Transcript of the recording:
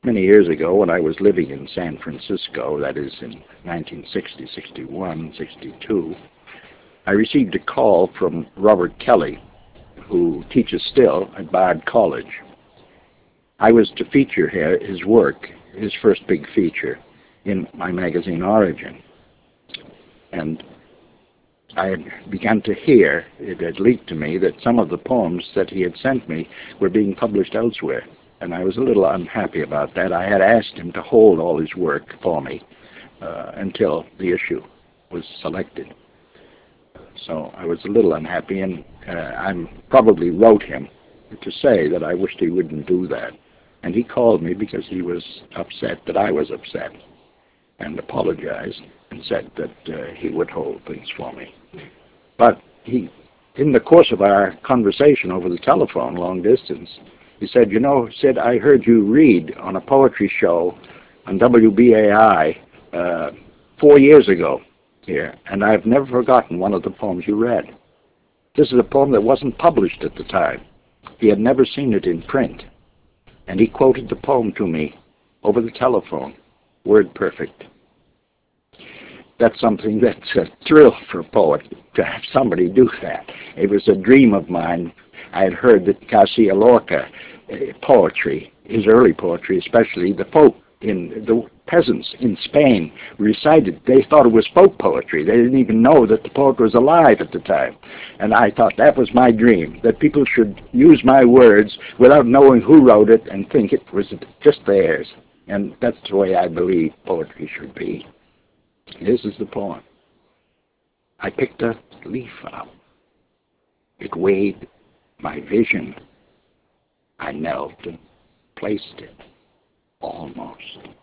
many years ago when I was living in San Francisco, that is in 1960, 61, 62, I received a call from Robert Kelly, who teaches still at Bard College. I was to feature his work, his first big feature, in my magazine Origin. And I had begun to hear, it had leaked to me, that some of the poems that he had sent me were being published elsewhere. And I was a little unhappy about that. I had asked him to hold all his work for me until the issue was selected. So I was a little unhappy, and I probably wrote him to say that I wished he wouldn't do that. And he called me because he was upset that I was upset, and apologized and said that he would hold things for me. But in the course of our conversation over the telephone, long distance, he said, "You know, Sid, I heard you read on a poetry show on WBAI 4 years ago here, and I've never forgotten one of the poems you read. This is a poem that wasn't published at the time. He had never seen it in print. And he quoted the poem to me over the telephone, word perfect." That's something that's a thrill for a poet, to have somebody do that. It was a dream of mine. I had heard that Garcia Lorca poetry, his early poetry especially, the peasants in Spain recited. They thought it was folk poetry. They didn't even know that the poet was alive at the time. And I thought that was my dream, that people should use my words without knowing who wrote it and think it was just theirs. And that's the way I believe poetry should be. This is the poem. I picked a leaf up. It weighed my vision. I knelt and placed it almost